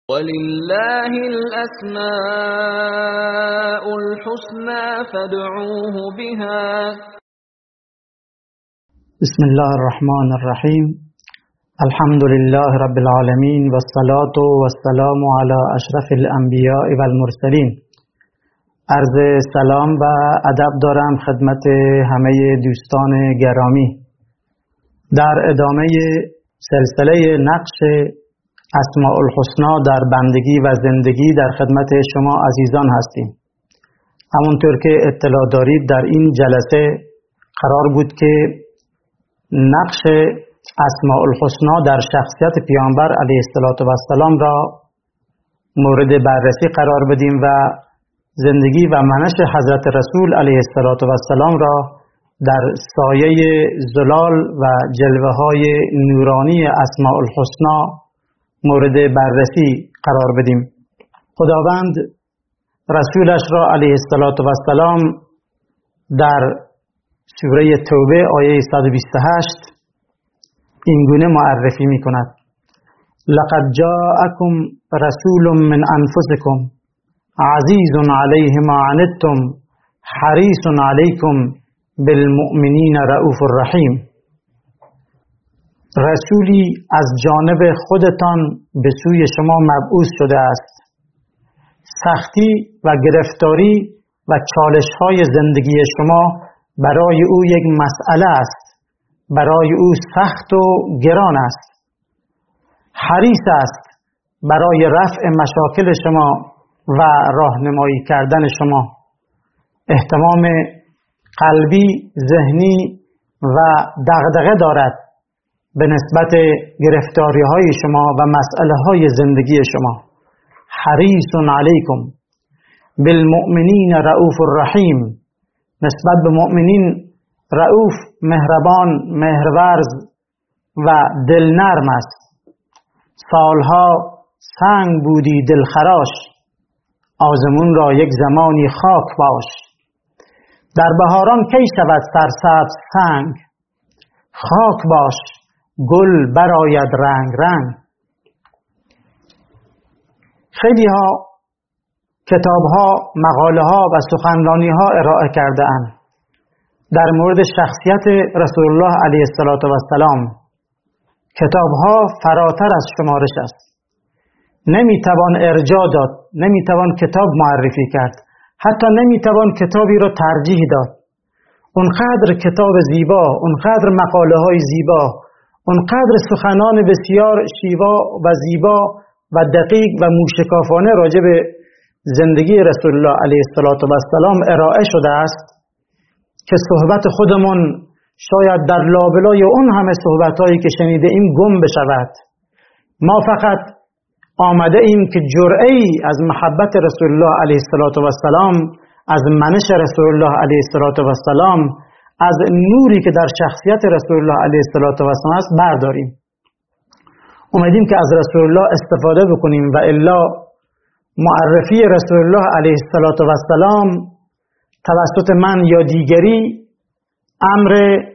ولله الأسماء الحسنى فادعوه بها. بسم الله الرحمن الرحیم. الحمد لله رب العالمین والصلاة والسلام علی اشرف الانبیاء والمرسلین. عرض سلام و ادب دارم خدمت همه دوستان گرامی. در ادامه سلسله نقش اسماء الحسنا در بندگی و زندگی در خدمت شما عزیزان هستیم. همونطور که اطلاع دارید در این جلسه قرار بود که نقش اسماء الحسنا در شخصیت پیامبر علیه السلام را مورد بررسی قرار بدیم و زندگی و منش حضرت رسول علیه السلام را در سایه زلال و جلوه های نورانی اسماء الحسنا مورد بررسی قرار بدیم. خداوند رسولش را علیه السلام در سوره توبه آیه 128 این گونه معرفی می کند: لقد جاءكم رسول من انفسكم عزیز علیه ما عنتم حریص علیکم بالمؤمنین رؤوف الرحیم. رسولی از جانب خودتان به سوی شما مبعوث شده است. سختی و گرفتاری و چالش‌های زندگی شما برای او یک مسئله است. برای او سخت و گران است. حریص است برای رفع مشاکل شما و راهنمایی کردن شما. اهتمام قلبی، ذهنی و دغدغه دارد به نسبت گرفتاری های شما و مسئله های زندگی شما. حریص علیکم بالمؤمنین رؤوف الرحیم. نسبت به مؤمنین رؤوف، مهربان، مهرورز و دلنرم است. سالها سنگ بودی دلخراش، آزمون را یک زمانی خاک باش. در بهاران کی شود سرسبز سنگ، خاک باش گل براید رنگ رنگ. خیلی ها کتاب ها، مقاله ها و سخنرانی ها ارائه کرده اند در مورد شخصیت رسول الله علیه السلام. کتاب ها فراتر از شمارش است. نمیتوان ارجاع داد، نمیتوان کتاب معرفی کرد، حتی نمیتوان کتابی را ترجیح داد. اونقدر کتاب زیبا، اونقدر مقاله های زیبا، اونقدر سخنان بسیار شیوا و زیبا و دقیق و موشکافانه راجع به زندگی رسول الله علیه السلام ارائه شده است که صحبت خودمون شاید در لابلای اون همه صحبتهایی که شنیده ایم گم بشود. ما فقط آمده ایم که جرعه‌ای از محبت رسول الله علیه السلام، از منش رسول الله علیه السلام، از نوری که در شخصیت رسول الله علیه السلام است برداریم. اومدیم که از رسول الله استفاده بکنیم و الا معرفی رسول الله علیه السلام توسط من یا دیگری امر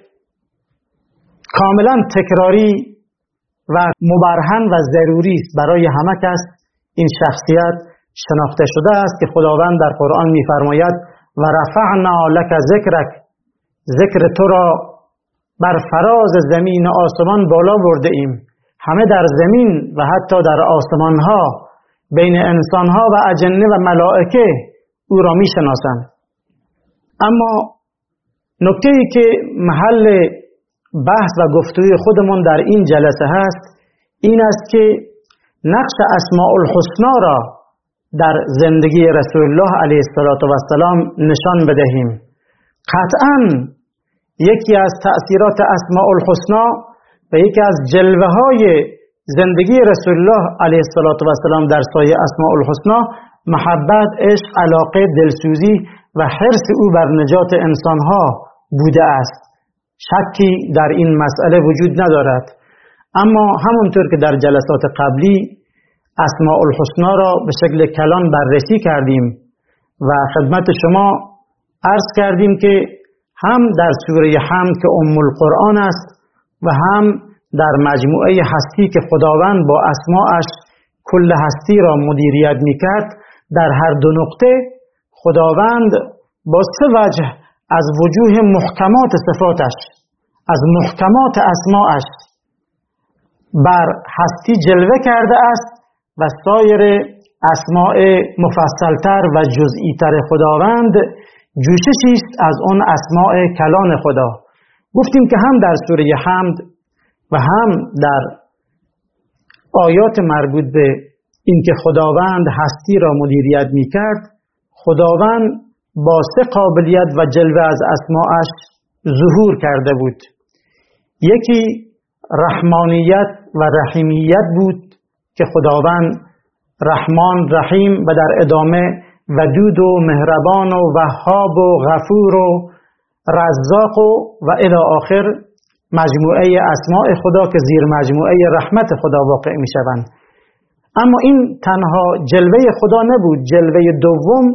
کاملا تکراری و مبرهن و ضروری است. برای همه کس این شخصیت شناخته شده است که خداوند در قرآن می‌فرماید و رفعنا لک ذکرک، ذکر تو را بر فراز زمین و آسمان بالا برده ایم. همه در زمین و حتی در آسمان ها بین انسان ها و اجنه و ملائکه او را می‌شناسند. اما نکته‌ای که محل بحث و گفتگوی خودمون در این جلسه هست این است که نقش اسماء الحسنا را در زندگی رسول الله علیه السلام نشان بدهیم. قطعاً یکی از تأثیرات اسماء الحسنا و یکی از جلوه های زندگی رسول الله علیه السلام در سایه اسماء الحسنا محبت، عشق، علاقه، دلسوزی و حرص او بر نجات انسانها بوده است. شکی در این مسئله وجود ندارد. اما همونطور که در جلسات قبلی اسماء الحسنا را به شکل کلان بررسی کردیم و خدمت شما عرض کردیم که هم در سوره حمد که ام القرآن است و هم در مجموعه هستی که خداوند با اسماءش کل هستی را مدیریت میکرد، در هر دو نقطه خداوند با سه وجه از وجوه محکمات صفاتش، از محکمات اسماءش بر هستی جلوه کرده است و سایر اسماء مفصلتر و جزئیتر خداوند جوششی است از اون اسماء کلان خدا. گفتیم که هم در سوره حمد و هم در آیات مربوط به اینکه خداوند هستی را مدیریت می‌کرد، خداوند با سه قابلیت و جلوه از اسماءش ظهور کرده بود. یکی رحمانیت و رحیمیت بود که خداوند رحمان، رحیم و در ادامه ودود و مهربان و وهاب و غفور و رزاق و الی آخر مجموعه اسماء خدا که زیر مجموعه رحمت خدا واقع می شوند. اما این تنها جلوه خدا نبود. جلوه دوم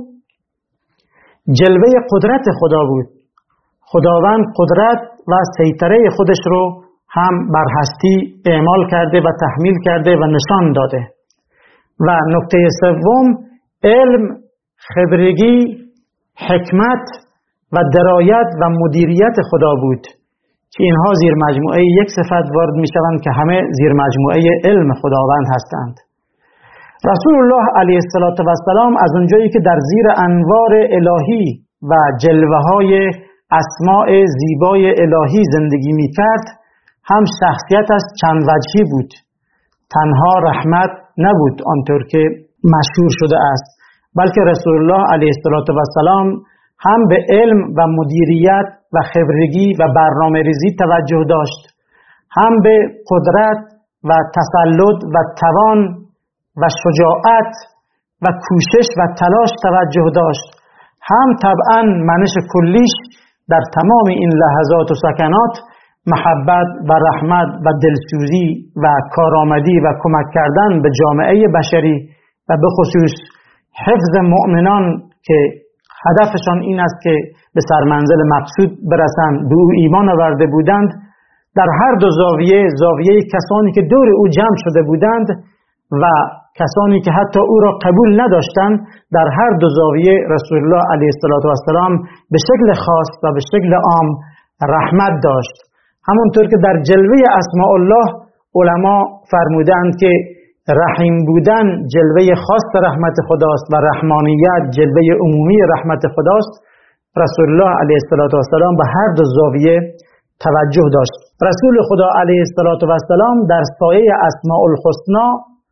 جلوه قدرت خدا بود. خداوند قدرت و سیطره خودش رو هم بر هستی اعمال کرده و تحمیل کرده و نشان داده. و نکته سوم علم، خبرگی، حکمت و درایت و مدیریت خدا بود که اینها زیر مجموعه یک صفت وارد می شوند که همه زیر مجموعه علم خداوند هستند. رسول الله علیه السلام از اونجایی که در زیر انوار الهی و جلوه های اسماء زیبای الهی زندگی می کرد، هم شخصیتش چند وجهی بود. تنها رحمت نبود آنطور که مشهور شده است، بلکه رسول الله علیه السلام هم به علم و مدیریت و خبرگی و برنامه ریزی توجه داشت، هم به قدرت و تسلط و توان و شجاعت و کوشش و تلاش توجه داشت، هم طبعا منش کلیش در تمام این لحظات و سکنات محبت و رحمت و دلسوزی و کارآمدی و کمک کردن به جامعه بشری و به خصوص حفظ مؤمنان که هدفشان این است که به سرمنزل مقصود برسند، به او ایمان آورده بودند، در هر دو زاویه کسانی که دور او جمع شده بودند و کسانی که حتی او را قبول نداشتند، در هر دو زاویه رسول الله علیه السلام به شکل خاص و به شکل عام رحمت داشت. همونطور که در جلوه اسماء الله علما فرمودند که رحیم بودن جلوه خاص رحمت خداست و رحمانیت جلوه عمومی رحمت خداست، رسول الله علیه السلام به هر دو زاویه توجه داشت. رسول خدا علیه السلام در سایه اسماء الحسنا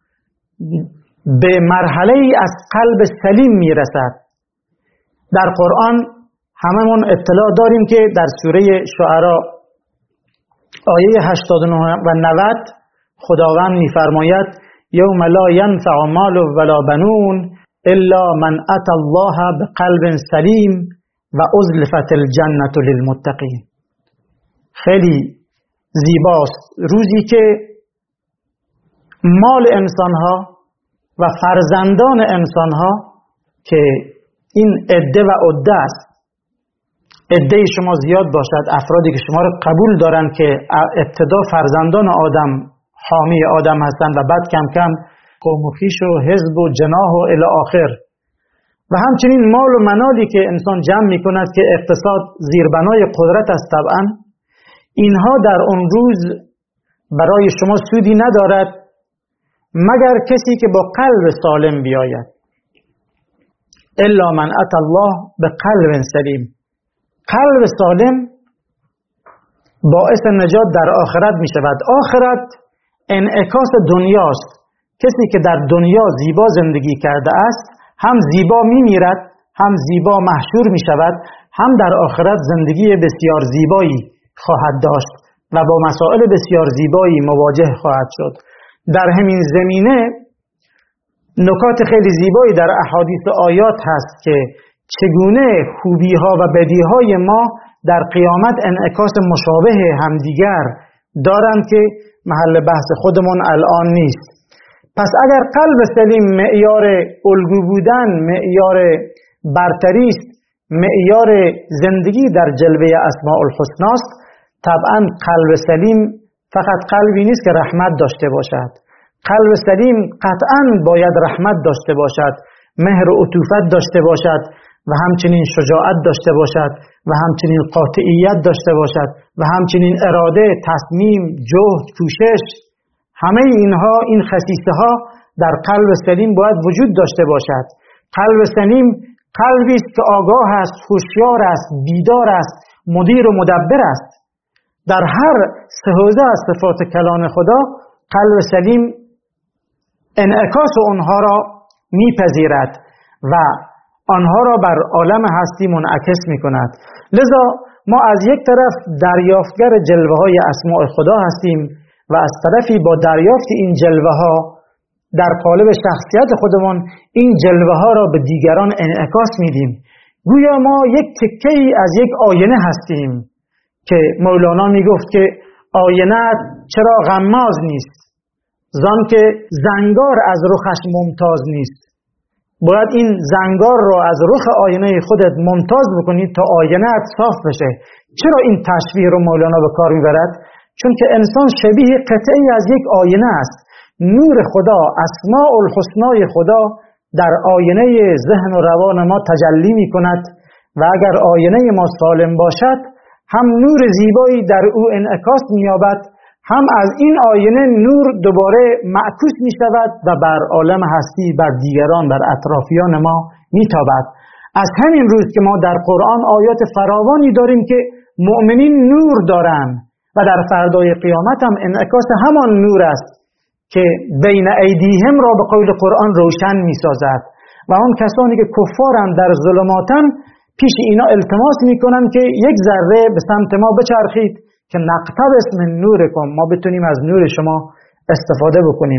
به مرحله از قلب سلیم میرسد. در قرآن هممون اطلاع داریم که در سوره شعراء آیه 89 و 90 خداوند میفرماید یوم لا ینفع مال ولا بنون الا من اتى الله بقلب سلیم و ازلفت الجنة للمتقین. خیلی زیباست روزی که مال انسانها و فرزندان انسانها که این عده و عده است، عده شما زیاد باشد، افرادی که شما را قبول دارند که ابتدا فرزندان آدم حامی آدم هستند و بعد کم کم قوم و خویش و حزب و جناح و الی آخر، و همچنین مال و منالی که انسان جمع می کند که اقتصاد زیربنای قدرت است، طبعا اینها در اون روز برای شما سودی ندارد مگر کسی که با قلب سالم بیاید. الا من اتى الله بقلب سلیم. قلب سالم باعث نجات در آخرت می شود. آخرت انعکاس دنیاست. کسی که در دنیا زیبا زندگی کرده است هم زیبا می میرد، هم زیبا محشور می شود، هم در آخرت زندگی بسیار زیبایی خواهد داشت و با مسائل بسیار زیبایی مواجه خواهد شد. در همین زمینه نکات خیلی زیبایی در احادیث آیات هست که چگونه خوبی‌ها و بدی‌های ما در قیامت انعکاس مشابه همدیگر دارند که محل بحث خودمون الان نیست. پس اگر قلب سلیم معیار الگو بودن، معیار برتری است، معیار زندگی در جلوه اسماء الحسنا است، طبعا قلب سلیم فقط قلبی نیست که رحمت داشته باشد. قلب سلیم قطعاً باید رحمت داشته باشد، مهر و عطوفت داشته باشد و همچنین شجاعت داشته باشد و همچنین قاطعیت داشته باشد و همچنین اراده، تصمیم، جهد، کوشش، همه اینها، این خصیصه ها در قلب سلیم باید وجود داشته باشد. قلب سلیم قلبی است که آگاه است، هوشیار است، بیدار است، مدیر و مدبر است. در هر سه حوزه از صفات کلان خدا قلب سلیم انعکاس آنها را میپذیرد و آنها را بر عالم هستی منعکس میکند. لذا ما از یک طرف دریافتگر جلوه های اسماء خدا هستیم و از طرفی با دریافت این جلوه ها در قالب شخصیت خودمان این جلوه ها را به دیگران انعکاس میدیم. گویا ما یک تکه ای از یک آینه هستیم که مولانا میگفت که آینه چرا غماز نیست، زان که زنگار از رخش ممتاز نیست. باید این زنگار را از رخ آینه خودت ممتاز بکنید تا آینه صاف بشه. چرا این تشبیه رو مولانا به کار میبرد؟ چون که انسان شبیه قطعی از یک آینه است. نور خدا، اسماء الحسنای خدا در آینه ذهن و روان ما تجلی می کند و اگر آینه ما سالم باشد هم نور زیبایی در او انعکاس می یابد، هم از این آینه نور دوباره معکوس می شود و بر عالم هستی، بر دیگران، بر اطرافیان ما می تابد. از همین روز که ما در قرآن آیات فراوانی داریم که مؤمنین نور دارند و در فردای قیامت هم انعکاس همان نور است که بین ایدیهم را به قول قرآن روشن می سازد و آن کسانی که کفارند در ظلماتن پیش اینا التماس می کنند که یک ذره به سمت ما بچرخید که نقتبس من نورکم، ما بتونیم از نور شما استفاده بکنیم.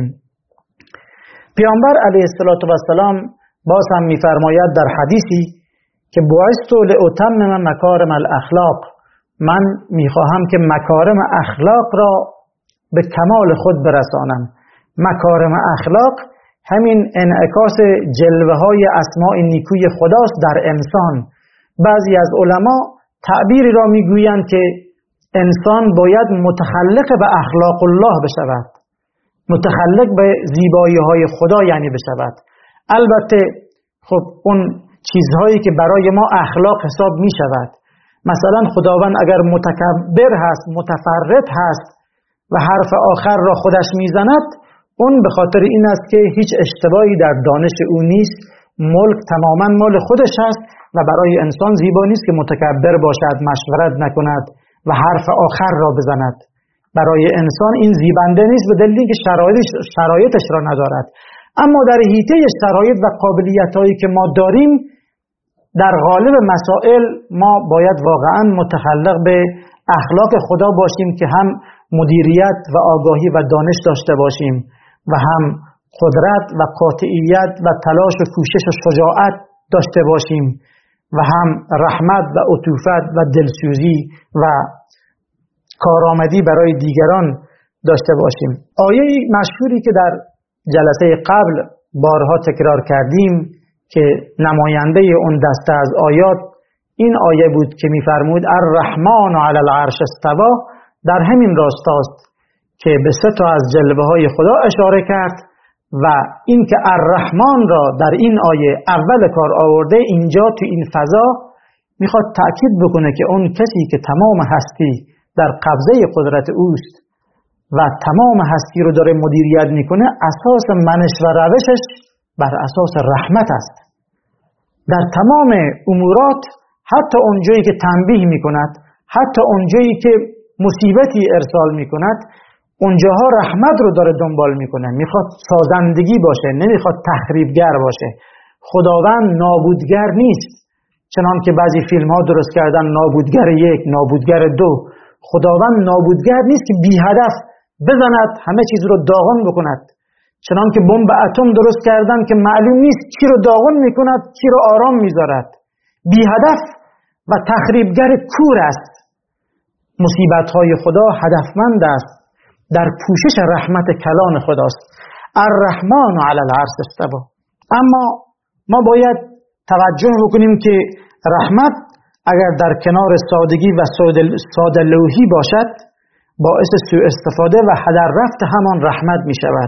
پیامبر علیه السلام باز هم می‌فرماید در حدیثی که بعثت لأتمم مکارم الاخلاق، من می‌خواهم که مکارم اخلاق را به کمال خود برسانم. مکارم اخلاق همین انعکاس جلوه‌های اسماء نیکوی خداست در انسان. بعضی از علما تعبیری را میگویند که انسان باید متخلق به اخلاق الله بشود، متخلق به زیبایی‌های خدا یعنی بشود. البته خب اون چیزهایی که برای ما اخلاق حساب می شود، مثلا خداوند اگر متکبر هست، متفرد هست و حرف آخر را خودش میزند، اون به خاطر این است که هیچ اشتباهی در دانش او نیست، ملک تماما مال خودش هست و برای انسان زیبا نیست که متکبر باشد، مشورت نکند و حرف آخر را بزند. برای انسان این زیبنده نیست به دلیلی که شرایطش را ندارد. اما در حیطه شرایط و قابلیت‌هایی که ما داریم، در غالب مسائل ما باید واقعا متخلق به اخلاق خدا باشیم که هم مدیریت و آگاهی و دانش داشته باشیم و هم قدرت و قاطعیت و تلاش و کوشش و شجاعت داشته باشیم و هم رحمت و عطوفت و دلسوزی و کارآمدی برای دیگران داشته باشیم. آیه مشهوری که در جلسه قبل بارها تکرار کردیم که نماینده اون دسته از آیات این آیه بود که می‌فرمود الرحمن علی العرش استوى، در همین راستاست که به سه تا از جلوه‌های خدا اشاره کرد و این که الرحمن را در این آیه اول کار آورده، اینجا تو این فضا میخواد تأکید بکنه که اون کسی که تمام هستی در قبضه قدرت اوست و تمام هستی رو داره مدیریت میکنه، اساس منش و روشش بر اساس رحمت است. در تمام امورات، حتی اونجایی که تنبیه میکند، حتی اونجایی که مصیبتی ارسال میکند، اونجاها رحمت رو داره دنبال میکنه. میخواد سازندگی باشه، نمیخواد تخریبگر باشه. خداوند نابودگر نیست، چنان که بعضی فیلم ها درست کردن نابودگر یک، نابودگر دو. خداوند نابودگر نیست که بی هدف بزند همه چیز رو داغون بکند، چنان که بمب اتم درست کردن که معلوم نیست کی رو داغون میکند، کی رو آرام میذارد. بی هدف و تخریبگر کور است. مصیبت های خدا هدفمند است، در پوشش رحمت کلان خداست. الرحمن علی العرش استوى. اما ما باید توجه بکنیم که رحمت اگر در کنار سادگی و ساده لوحی باشد، باعث سوء استفاده و هدر رفت همان رحمت می شود.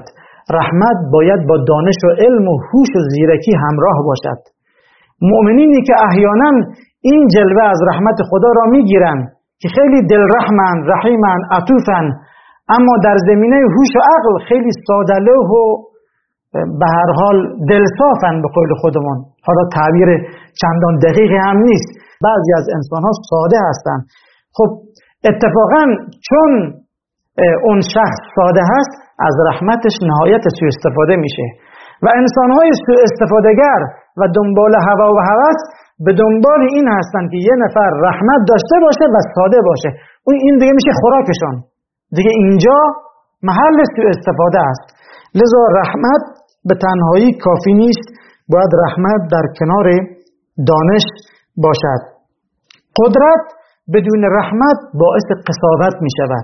رحمت باید با دانش و علم و هوش و زیرکی همراه باشد. مؤمنینی که احیانا این جلوه از رحمت خدا را میگیرن که خیلی دلرحمن، رحیمن، عطوفن، اما در زمینه هوش و عقل خیلی ساده‌لوح و به هر حال دلصافن به قول خودمون. حالا تعبیر چندان دقیقی هم نیست، بعضی از انسان ها ساده هستند. خب اتفاقا چون اون شخص ساده هست از رحمتش نهایت سوء استفاده میشه و انسان های سوء استفادهگر و دنبال هوا و هوس به دنبال این هستن که یه نفر رحمت داشته باشه و ساده باشه، این دیگه میشه خوراکشون، دیگه اینجا محل سوء استفاده است. لذا رحمت به تنهایی کافی نیست، باید رحمت در کنار دانش باشد. قدرت بدون رحمت باعث قساوت می شود.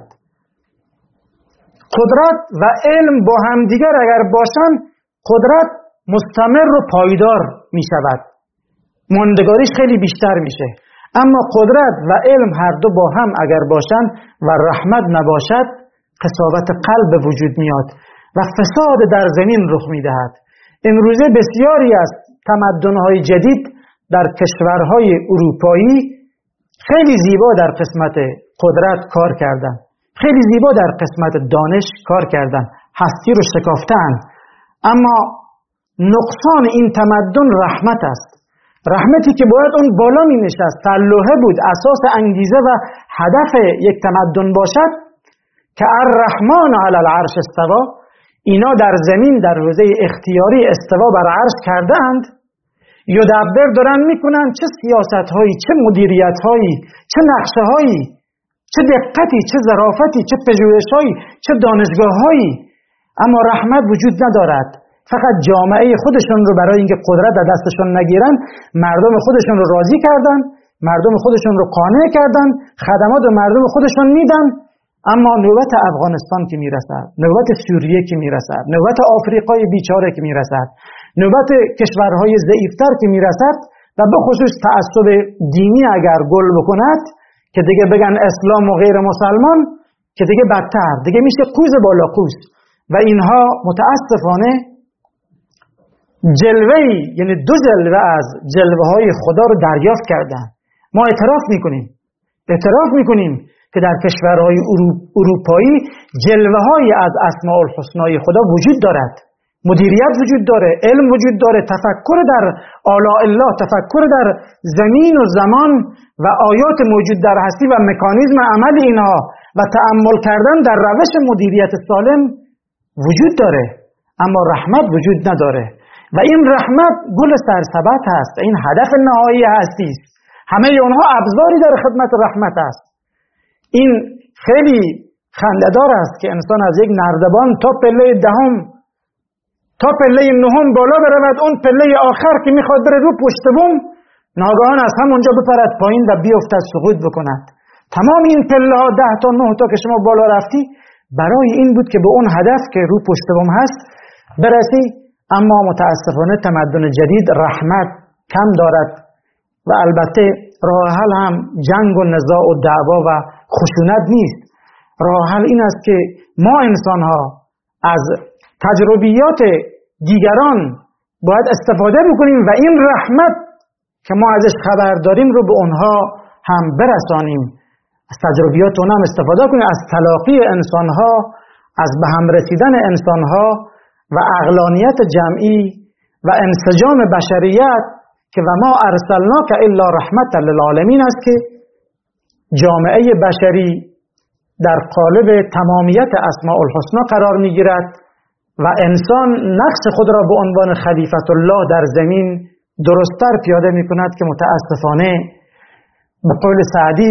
قدرت و علم با همدیگر اگر باشن، قدرت مستمر و پایدار می شود، ماندگاریش خیلی بیشتر میشه. اما قدرت و علم هر دو با هم اگر باشن و رحمت نباشد، قساوت قلب وجود میاد و فساد در زمین رخ میدهد. امروزه بسیاری از تمدن‌های جدید در کشورهای اروپایی خیلی زیبا در قسمت قدرت کار کردن، خیلی زیبا در قسمت دانش کار کردن، هستی رو شکافتن، اما نقصان این تمدن رحمت است. رحمتی که باید اون بالا می نشست، سلوحه بود، اساس انگیزه و هدف یک تمدن باشد که الرحمن علی العرش استوا، اینا در زمین در حوزه اختیاری استوا بر عرش کرده اند، یدبر دارن میکنن چه سیاست هایی، چه مدیریت هایی، چه نقشه هایی، چه دقتی، چه ظرافتی، چه پژوهش هایی، چه دانشگاه هایی، اما رحمت وجود ندارد. فقط جامعه خودشون رو برای اینکه قدرت در دستشون نگیرن، مردم خودشون رو راضی کردن، مردم خودشون رو قانع کردن، خدمات به مردم خودشون میدن، اما نوبت افغانستان که میرسد، نوبت سوریه که میرسد، نوبت آفریقای بیچاره که میرسد، نوبت کشورهای ضعیفتر که میرسد و به خصوص تعصب دینی اگر گل بکند که دیگه بگن اسلام و غیر مسلمان، که دیگه بدتر، دیگه میشه قوز بالا قوز و اینها متاسفانه جلوه‌ای، یعنی دو جلوه از جلوه‌های خدا رو دریافت کردن. ما اعتراف میکنیم که در کشورهای اروپایی جلوه‌هایی از اسماء الحسنای خدا وجود دارد، مدیریت وجود داره، علم وجود داره، تفکر در آلاء الله، تفکر در زمین و زمان و آیات موجود در هستی و مکانیزم عمل اینها و تأمل کردن در روش مدیریت سالم وجود داره، اما رحمت وجود نداره و این رحمت گل سرسبد هست، این هدف نهایی هستی است. همه اونها ابزاری در خدمت رحمت است. این خیلی خنده‌دار است که انسان از یک نردبان تا پله دهم تا پله نهم بالا برود، اون پله آخر که میخواد بره رو پشت بوم، ناگهان از همونجا بپرد پایین و بیفتد، سقوط بکند. تمام این پله ها 10 تا 9 تا که شما بالا رفتی برای این بود که به اون هدف که رو پشت بوم هست برسی، اما متاسفانه تمدن جدید رحمت کم دارد و البته راه حل هم جنگ و نزاع و دعوا و خشونت نیست. راه حل این است که ما انسان ها از تجربیات دیگران باید استفاده بکنیم و این رحمت که ما ازش خبر داریم رو به اونها هم برسانیم، از تجربیات اونها هم استفاده کنیم، از تلاقی انسان ها، از به هم رسیدن انسان ها و عقلانیت جمعی و انسجام بشریت که و ما ارسلناک الا رحمت للعالمین است که جامعه بشری در قالب تمامیت اسماء الحسنا قرار میگیرد و انسان نقش خود را به عنوان خلیفت الله در زمین درست‌تر پیاده می‌کند که متاسفانه به قول سعدی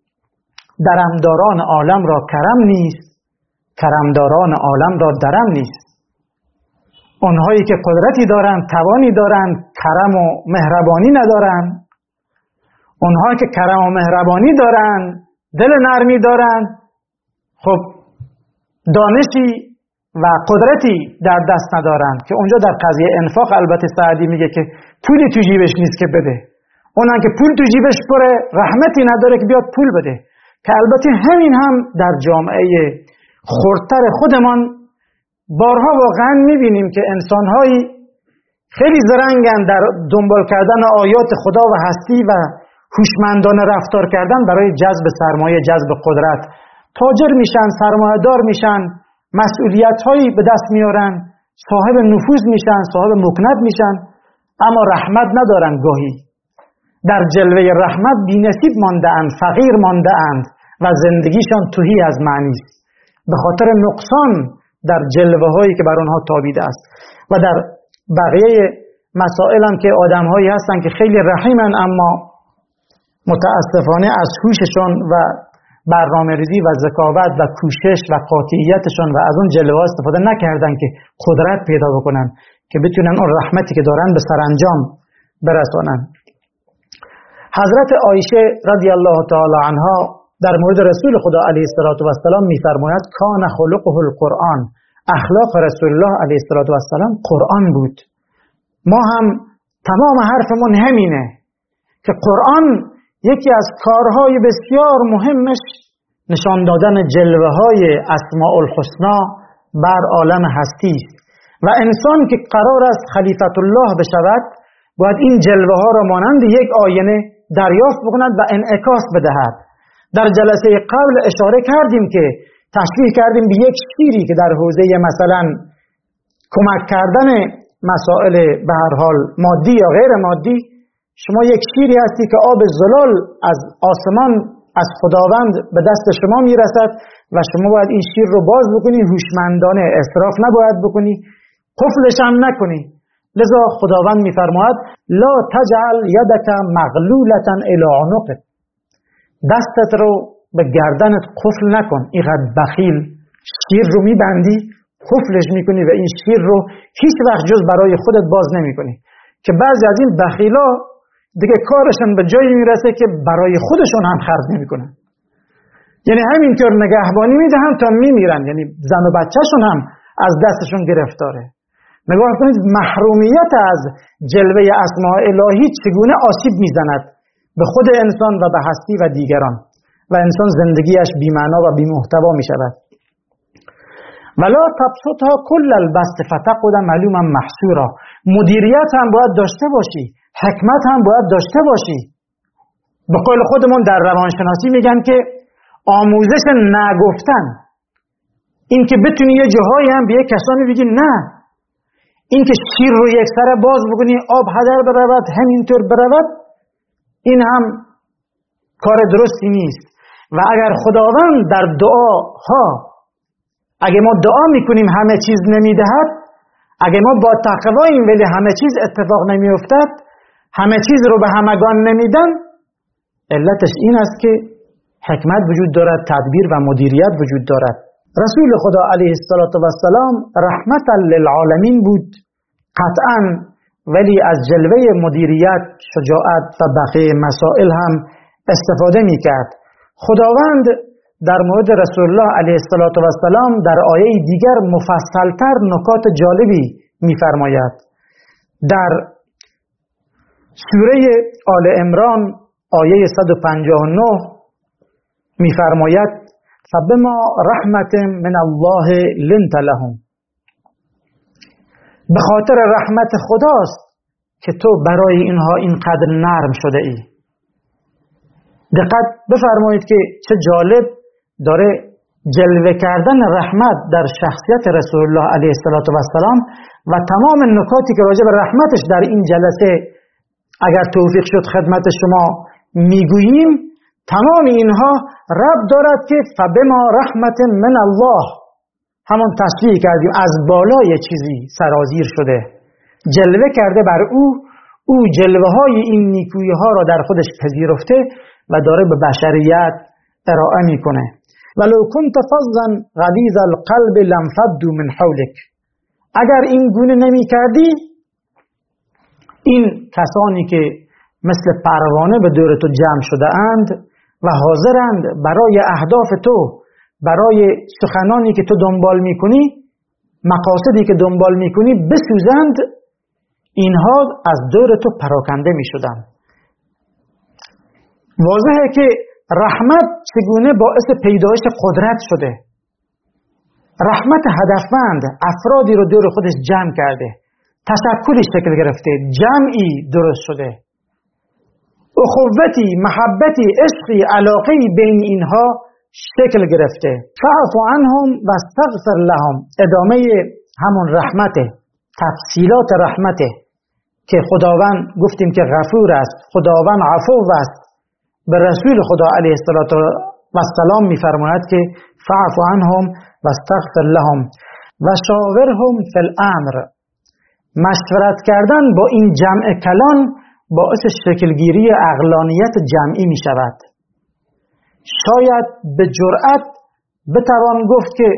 درمداران عالم را کرم نیست، کرمداران عالم را درم نیست. اونهایی که قدرتی دارند، توانی دارند، کرم و مهربانی ندارند، اونهایی که کرم و مهربانی دارند، دل نرمی دارند، خب دانشی و قدرتی در دست ندارند که اونجا در قضیه انفاق البته سعدی میگه که پولی تو جیبش نیست که بده، اونم که پول تو جیبش پره رحمتی نداره که بیاد پول بده، که البته همین هم در جامعه خردتر خودمان بارها واقعا میبینیم که انسانهایی خیلی زرنگن در دنبال کردن آیات خدا و هستی و هوشمندانه رفتار کردن برای جذب سرمایه، جذب قدرت. تاجر میشن، سرمایه‌دار میشن، مسئولیت‌هایی به دست میارن، صاحب نفوذ میشن، صاحب مکنت میشن، اما رحمت ندارن. گاهی در جلوه رحمت بی‌نصیب مانده‌اند، فقیر مانده‌اند و زندگیشان تهی از معنی است، به خاطر نقصان در جلوه‌هایی که بر آنها تابیده است. و در بقیه مسائل هم که آدم‌هایی هستن که خیلی رحیمن اما متاسفانه از هوششون و برنامه‌ریزی و ذکاوت و کوشش و قاطعیتشون و از اون جلوه‌ها استفاده نکردن که قدرت پیدا بکنن که بتونن اون رحمتی که دارن به سرانجام برسانن. حضرت عایشه رضی الله تعالی عنها در مورد رسول خدا علیه السلام می‌فرماید کان خلقه القرآن، اخلاق رسول الله علیه السلام قرآن بود. ما هم تمام حرفمون همینه که قرآن یکی از کارهای بسیار مهمش نشان دادن جلوه‌های اسماء الحسنا بر عالم هستی است و انسان که قرار است خلیفت الله بشود باید این جلوه‌ها را مانند یک آینه دریافت بکند و انعکاس بدهد. در جلسه قبل اشاره کردیم که تشبیه کردیم به یک شیری که در حوزه مثلا کمک کردن مسائل به هر حال مادی یا غیر مادی، شما یک شیری هستی که آب زلال از آسمان از خداوند به دست شما میرسد و شما باید این شیر رو باز بکنی، هوشمندانه، اسراف نباید بکنی، قفلش هم نکنی. لذا خداوند میفرماید لا تجعل یدک مغلولة الی عنقک، دستت رو به گردنت قفل نکن. اینقدر بخیل شیر رو میبندی، قفلش میکنی و این شیر رو هیچ وقت جز برای خودت باز نمیکنی، که بعضی از این بخیلا دیگه کارشون به جایی میرسه که برای خودشون هم خرج نمیکنن، یعنی همینطور نگهبانی میدهن تا میمیرن، یعنی زن و بچهشون هم از دستشون گرفتاره. نگاه کنید محرومیت از جلوه اسماء الهی چگونه آسیب میزند به خود انسان و به هستی و دیگران و انسان زندگیش بی‌معنا و بی‌محتوا میشود. ولا تبسطها کل البسط فتقعد ملوما محسورا، مدیریت هم باید داشته باشی، حکمت هم باید داشته باشی. به قول خودمون در روانشناسی میگن که آموزش نگفتن، این که بتونی یه جاهایی هم به یه کسانی بگی نه، این که شیر رو یک سره باز بکنی آب هدر برود همینطور برود، این هم کار درستی نیست. و اگر خداوند در دعاها، اگه ما دعا میکنیم همه چیز نمیدهد، اگه ما با تقواییم ولی همه چیز اتفاق نمیافتد، همه چیز رو به همگان نمیدن، علتش این است که حکمت وجود دارد، تدبیر و مدیریت وجود دارد. رسول خدا علیه السلام رحمتا للعالمین بود قطعا، ولی از جلوه مدیریت، شجاعت و بقیه مسائل هم استفاده میکرد. خداوند در مورد رسول الله علیه السلام در آیه دیگر مفصلتر نکات جالبی میفرماید. در سوره آل عمران آیه 159 میفرماید فبما رحمت من الله لنت لهم، به خاطر رحمت خداست که تو برای اینها اینقدر نرم شده ای. دقت بفرمایید که چه جالب داره جلوه کردن رحمت در شخصیت رسول الله علیه السلام و تمام نکاتی که راجع به رحمتش در این جلسه اگر توفیق شد خدمت شما میگوییم، تمام اینها ربط دارد که فبما رحمت من الله، همون تشریح کردیم از بالای چیزی سرازیر شده، جلوه کرده بر او جلوه های این نیکویی ها را در خودش پذیرفته و داره به بشریت ارائه میکنه. ولو كنت فظا غلیظ القلب لانفضوا من حولک، اگر این گونه نمی کردی، این کسانی که مثل پروانه به دور تو جمع شده اند و حاضرند برای اهداف تو، برای سخنانی که تو دنبال میکنی، مقاصدی که دنبال میکنی بسوزند، اینها از دور تو پراکنده میشدند. واضحه که رحمت چگونه باعث پیدایش قدرت شده. رحمت هدفمند افرادی رو دور خودش جمع کرده، تشکلی شکل گرفته، جمعی درست شده، اخوتی، محبتی، عشقی، علاقه‌ای بین اینها شکل گرفته. فاعف عنهم واستغفر لهم، ادامه همون رحمته، تفصیلات رحمته که خداوند گفتیم که غفور است، خداوند عفو است. به رسول خدا علیه السلام میفرماید که فاعف عنهم واستغفر لهم و شاورهم فی الامر، مشورت کردن با این جمع کلان باعث شکلگیری عقلانیت جمعی می شود. شاید به جرأت بتوان گفت که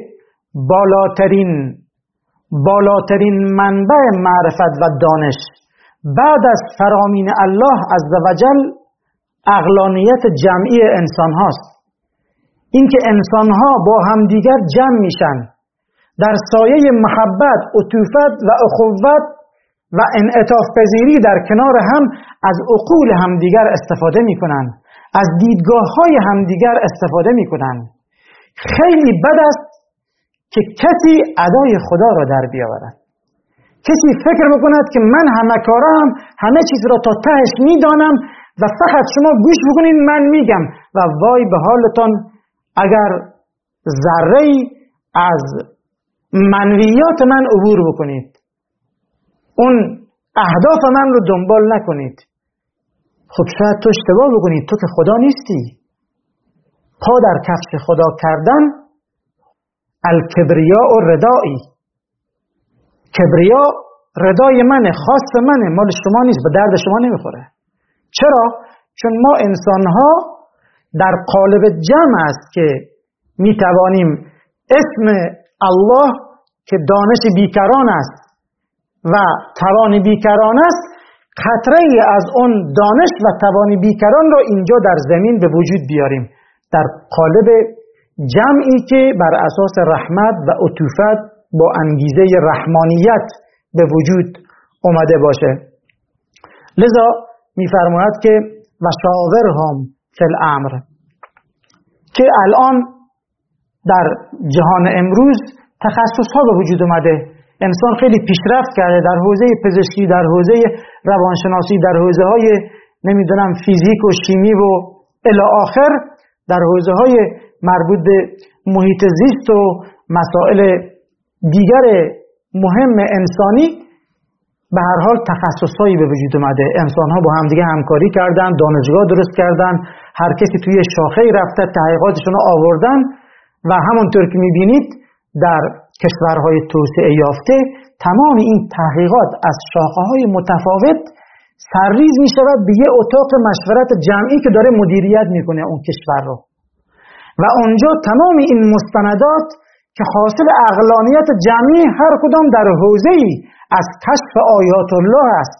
بالاترین منبع معرفت و دانش بعد از فرامین الله عزوجل عقلانیت جمعی انسان هاست. اینکه انسان ها با همدیگر جمع میشن، در سایه محبت، عطوفت و اخوت و انعطاف پذیری در کنار هم از عقول همدیگر استفاده میکنن، از دیدگاه های همدیگر استفاده میکنن. خیلی بد است که کسی ادای خدا را در بیاورد، کسی فکر بکند که من همه کارم، همه چیز را تا تهش میدانم و فقط شما گوش بکنید من میگم و وای به حالتان اگر ذره‌ای از منویات من عبور بکنید، اون اهداف من رو دنبال نکنید. خب شاید تو اشتباه بکنید، تو که خدا نیستی. پا در کفش خدا کردن الکبریاء و ردایی، کبریا ردای منه، خاص منه، مال شما نیست، به درد شما نمیخوره. چرا؟ چون ما انسانها در قالب جمع است که میتوانیم اسم الله که دانش بیکران است و توان بیکران است، خطره از اون دانش و توان بیکران را اینجا در زمین به وجود بیاریم، در قالب جمعی که بر اساس رحمت و عطوفت با انگیزه رحمانیت به وجود اومده باشه. لذا میفرماید که و شاورهم فی الامر، که الان در جهان امروز تخصص ها به وجود اومده. انسان خیلی پیشرفت کرده در حوزه پزشکی، در حوزه روانشناسی، در حوزه های نمیدونم فیزیک و شیمی و الی آخر، در حوزه های مربوط به محیط زیست و مسائل دیگر مهم انسانی. به هر حال تخصصهایی به وجود اومده، انسان‌ها با همدیگه همکاری کردن، دانشگاه درست کردن، هر کسی توی شاخه‌ای رفته تحقیقاتشون رو آوردن و همونطور که می‌بینید در کشورهای توسعه یافته تمام این تحقیقات از شاخه‌های متفاوت سرریز می‌شود به یه اتاق مشورت جمعی که داره مدیریت می‌کنه اون کشور رو و اونجا تمام این مستندات که حاصل عقلانیت جمعی هر کدام در حوزه‌ای از کشف آیات الله است،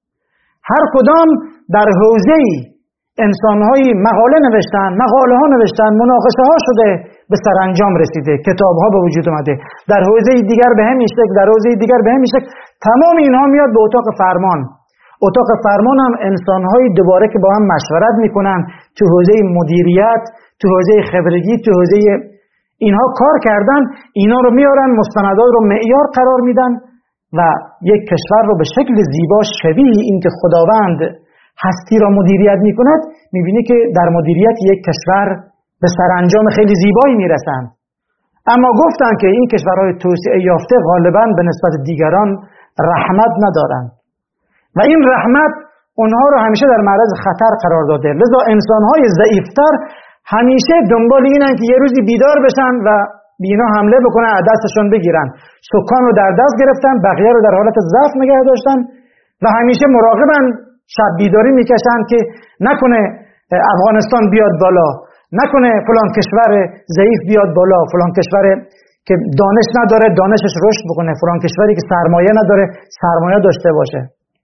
هر کدام در حوزه‌ای انسان‌های مقاله نوشتن، مقاله ها نوشتن، مناقشه ها شده، به سرانجام رسیده، کتاب ها به وجود اومده، در حوزه دیگر به همین شکل، در حوزه دیگر به همین شکل. تمام اینها میاد به اتاق فرمان. اتاق فرمان هم انسان‌های دوباره که با هم مشورت میکنن تو حوزه مدیریت، تو حوزه خبرگی، تو حوزه اینها کار کردن، اینا رو میارن، مستندات رو معیار قرار میدن و یک کشور رو به شکل زیبا شبیه این که خداوند هستی را مدیریت میکند، میبینی که در مدیریت یک کشور به سرانجام خیلی زیبایی میرسند. اما گفتن که این کشورهای توسعه یافته غالباً به نسبت دیگران رحمت ندارند و این رحمت اونها رو همیشه در معرض خطر قرار داده. لذا انسانهای ضعیفتر همیشه دنبال اینن که یه روزی بیدار بشن و بینا حمله بکنن، از دستشون بگیرن. سکان رو در دست گرفتن، بقیه رو در حالت ضعف نگه داشتن و همیشه مراقبن، شب بیداری میکشن که نکنه افغانستان بیاد بالا، نکنه فلان کشور ضعیف بیاد بالا، فلان کشور که دانش نداره دانشش رشد بکنه، فلان کشوری که سرمایه نداره سرمایه داشته باشه.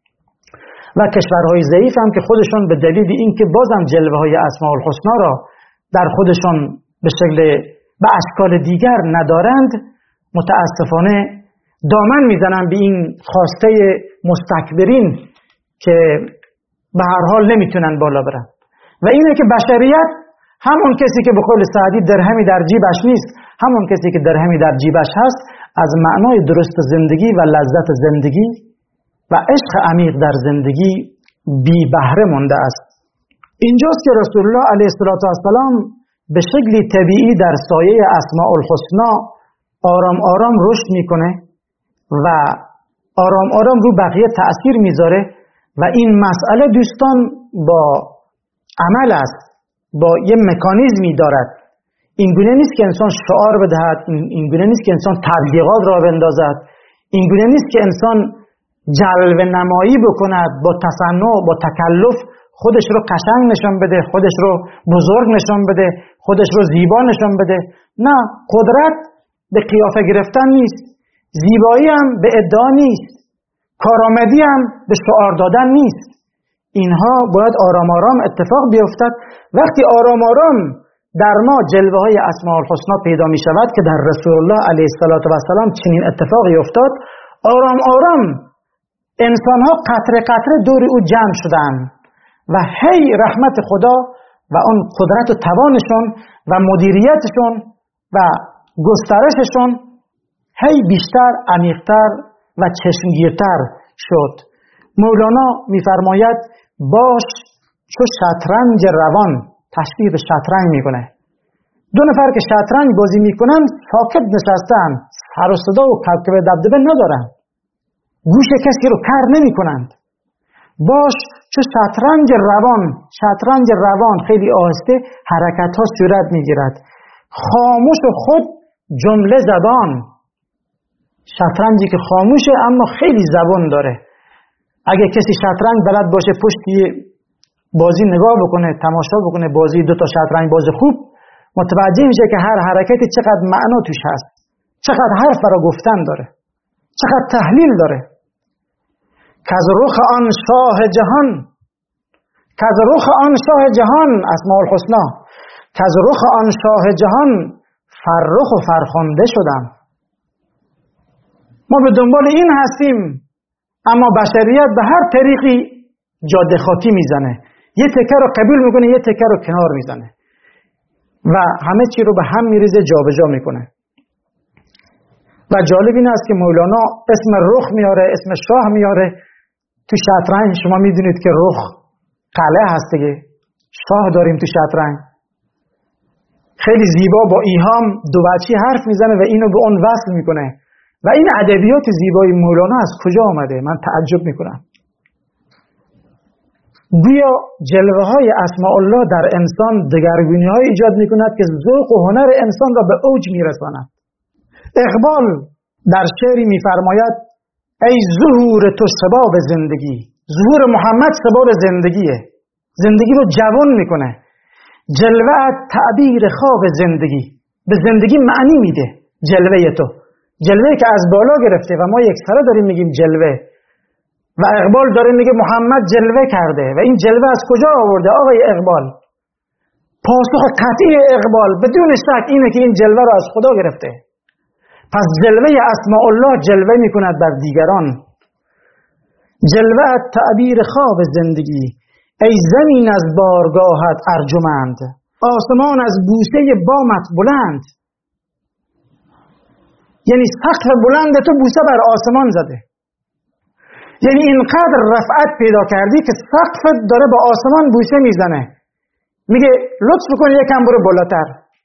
و کشورهای ضعیف هم که خودشون به دلیل اینکه بازم جلوه های اسماء الحسنا را در خودشون به شکل به اشکال دیگر ندارند، متاسفانه دامن میزنن به این خواسته مستکبرین که به هر حال نمیتونن بالا برن. و اینه که بشریت همون کسی که به قول سعدی درهمی در جیبش نیست، همون کسی که درهمی در جیبش هست از معنای درست زندگی و لذت زندگی و عشق عمیق در زندگی بی بهره مانده است. اینجاست که رسول الله علیه السلام به شکلی طبیعی در سایه اسماء الحسنا آرام آرام رشد میکنه و آرام آرام رو بقیه تأثیر میذاره و این مسئله دوستان با عمل است، با یه مکانیزمی دارد. اینگونه نیست که انسان شعار بدهد، اینگونه نیست که انسان تبلیغات را بندازد، اینگونه نیست که انسان جلوه نمایی بکند با تصنع، با تکلف خودش رو قشنگ نشان بده، خودش رو بزرگ نشان بده، خودش رو زیبا نشان بده. نه، قدرت به قیافه گرفتن نیست، زیبایی هم به ادعا نیست، کارآمدی هم به شعار دادن نیست. اینها باید آرام آرام اتفاق بیفتد. وقتی آرام آرام در ما جلوه های اسماء الحسنا پیدا می شود که در رسول الله علیه السلام چنین اتفاقی افتاد، آرام آرام انسان ها قطره قطره دور او جمع شدند و هی رحمت خدا و اون قدرت و توانشون و مدیریتشون و گسترششون هی بیشتر، عمیق‌تر و چشمگیرتر شد. مولانا می‌فرماید باش چو شطرنج روان، تشبیه به شطرنج میکنه. دو نفر که شطرنج بازی میکنن ساکت نشستن، سر و صدا و کبکبه دبدبه ندارن، گوش کسی رو کر نمیکنند. باش چو شطرنج روان، شطرنج روان خیلی آهسته حرکت ها صورت میگیرد، خاموش و خود جمله زبان. شطرنجی که خاموشه اما خیلی زبان داره. اگه کسی شطرنج بلد باشه پشتی بازی نگاه بکنه، تماشا بکنه بازی دو تا شطرنج باز خوب، متوجه میشه که هر حرکتی چقدر معنا توش هست، چقدر حرف برای گفتن داره، چقدر تحلیل داره. کز رخ آن شاه جهان، کز رخ آن شاه جهان، اسماء الحسنا، کز رخ آن شاه جهان فرخ و فرخنده شدم. ما به دنبال این هستیم، اما بشریت به هر طریقی جاده خاکی میزنه، یه تکه رو قبول میکنه، یه تکه رو کنار میزنه و همه چی رو به هم میریزه، جابجا میکنه. و جالب این است که مولانا اسم رخ میاره، اسم شاه میاره. تو شطرنج شما میدونید که رخ قلعه هست دیگه، شاه داریم تو شطرنج. خیلی زیبا با ایهام دو بچی حرف میزنه و اینو به اون وصل میکنه. و این ادبیات زیبای مولانا از کجا آمده؟ من تعجب میکنم. گویا جلوه های اسماء الله در انسان دگرگونی های ایجاد میکند که ذوق و هنر انسان را به اوج میرساند. اقبال در شعری میفرماید ای ظهور تو سباب زندگی، ظهور محمد سباب زندگیه، زندگی رو جوان میکنه. جلوه تعبیر خواب زندگی، به زندگی معنی میده. جلوه تو، جلوه که از بالا گرفته و ما یک سره داریم میگیم جلوه، و اقبال داره میگه محمد جلوه کرده. و این جلوه از کجا آورده آقای اقبال؟ پاسخ قطعی اقبال بدون شک اینه که این جلوه رو از خدا گرفته. پس جلوه اسماء الله جلوه میکند بر دیگران. جلوه تعبیر خواب زندگی، ای زمین از بارگاهت ارجمند، آسمان از بوسه بامت بلند. یعنی سقف بلند تو بوسه بر آسمان زده، یعنی اینقدر رفعت پیدا کردی که سقفت داره با آسمان بوسه میزنه، میگه لطف کن یکم برو بالاتر.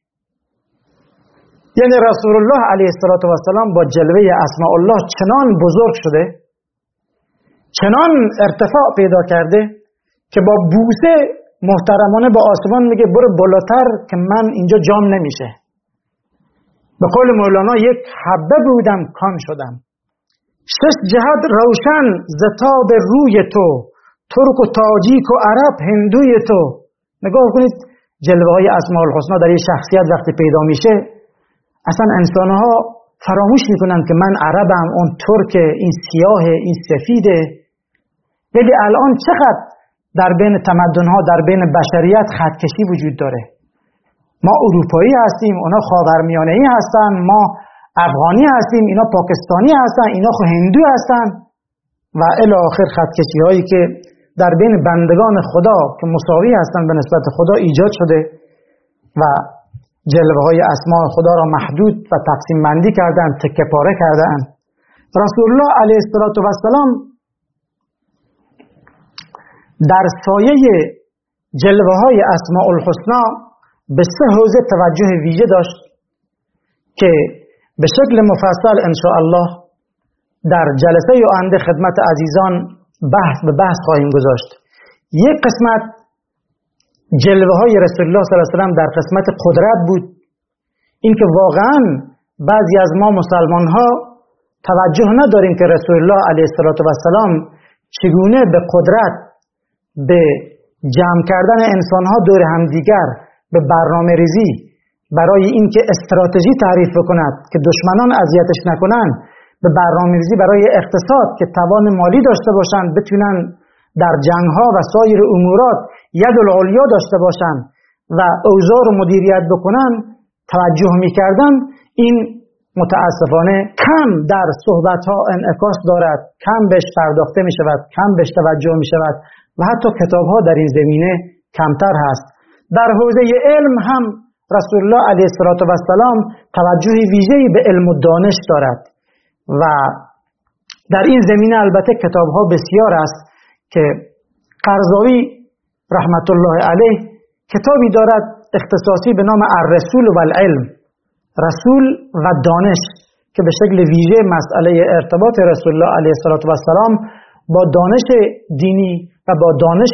یعنی رسول الله علیه السلام با جلوه اسماء الله چنان بزرگ شده، چنان ارتفاع پیدا کرده که با بوسه محترمانه با آسمان میگه برو بالاتر که من اینجا جام نمیشه. به قول مولانا یک حبه بودم کان شدم. شش جهت روشن زتاب روی تو، ترک و تاجیک و عرب هندوی تو. نگاه کنید جلوه های اسماء الحسنا در این شخصیت وقتی پیدا میشه، اصلا انسانها فراموش میکنن که من عربم، اون ترک، این سیاه، این سفیده. ولی الان چقدر در بین تمدنها، در بین بشریت خطکشی وجود داره. ما اروپایی هستیم، اونا خاورمیانه‌ای هستن، ما افغانی هستیم، اینا پاکستانی هستن، اینا هندو هستن و الی آخر خطکشی هایی که در بین بندگان خدا که مساوی هستن به نسبت خدا ایجاد شده و جلوه های اسماء خدا را محدود و تقسیم بندی کردند، تکه پاره کردند. رسول الله علیه السلام در سایه جلوه های اسماء الحسنا به 3 حوزه توجه ویژه داشت که به شکل مفصل انشاءالله در جلسه آینده خدمت عزیزان بحث خواهیم گذاشت. یک قسمت جلوه های رسول الله صلی الله علیه و سلم در قسمت قدرت بود، اینکه واقعا بعضی از ما مسلمان ها توجه نداریم که رسول الله علیه السلام چگونه به قدرت، به جمع کردن انسان ها دور همدیگر، به برنامه ریزی برای اینکه استراتژی تعریف بکند که دشمنان اذیتش نکنند، به برنامه ریزی برای اقتصاد که توان مالی داشته باشند، بتونن در جنگ ها و سایر امورات ید العلیا داشته باشند و اوضاع رو مدیریت بکنن توجه میکردن. این متاسفانه کم در صحبت ها انعکاس دارد، کم بهش پرداخته می شود، کم بهش توجه می شود و حتی کتاب ها در این زمینه کمتر هست. در حوزه علم هم رسول الله علیه السلام توجه ویژه‌ای به علم و دانش دارد و در این زمینه البته کتاب ها بسیار است که قرضاوی رحمت الله علیه کتابی دارد اختصاصی به نام الرسول و العلم، رسول و دانش، که به شکل ویژه مسئله ارتباط رسول الله علیه السلام با دانش دینی و با دانش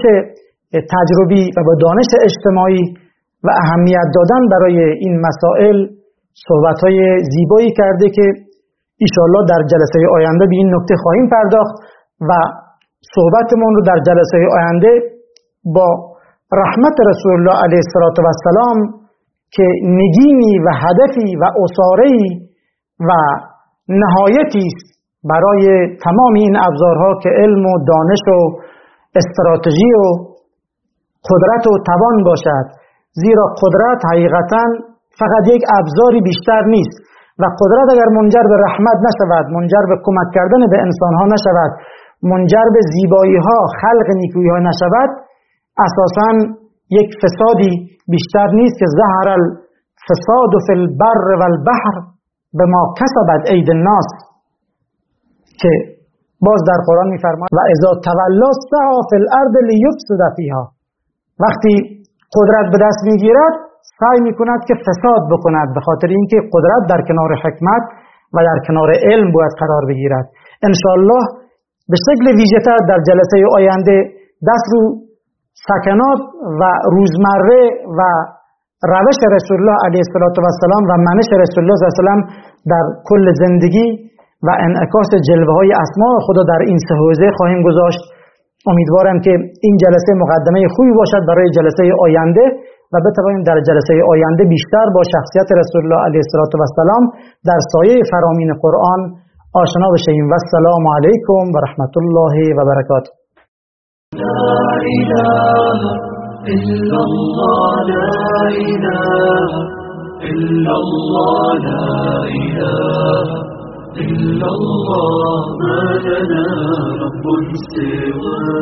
تجربی و با دانش اجتماعی و اهمیت دادن برای این مسائل صحبت‌های زیبایی کرده که انشاءالله در جلسه آینده به این نکته خواهیم پرداخت و صحبتمون رو در جلسه آینده با رحمت رسول الله علیه السلام که نگینی و هدفی و اساره‌ای و نهایتی است برای تمام این ابزارها که علم و دانش و استراتژی و قدرت و توان باشد، زیرا قدرت حقیقتاً فقط یک ابزاری بیشتر نیست و قدرت اگر منجر به رحمت نشود، منجر به کمک کردن به انسانها نشود، منجر به زیبایی ها، خلق نیکویی ها نشود، اساساً یک فسادی بیشتر نیست که ظهر الفساد فی البر و البحر بما کسبت اید الناس، که باز در قرآن می‌فرماید و اذا تولی سعی فی الارض لیفسد فیها، وقتی قدرت به دست میگیرد سعی میکند که فساد بکند، به خاطر اینکه قدرت در کنار حکمت و در کنار علم باید قرار بگیرد. انشاءالله به شکل ویژه‌تر در جلسه آینده دست رو سکنات و روزمره و روش رسول الله علیه السلام و منش رسول الله صلی الله علیه وسلم در کل زندگی و انعکاس جلوه های اسماء خدا در این 3 حوزه خواهیم گذاشت. امیدوارم که این جلسه مقدمه خوبی باشد برای جلسه آینده و بتوانیم در جلسه آینده بیشتر با شخصیت رسول الله علیه السلام در سایه فرامین قرآن آشنا بشیم. و السلام علیکم و رحمت الله و برکاته. لا إله إلا الله لا إله إلا الله لا إله إلا الله ما لنا رب سواه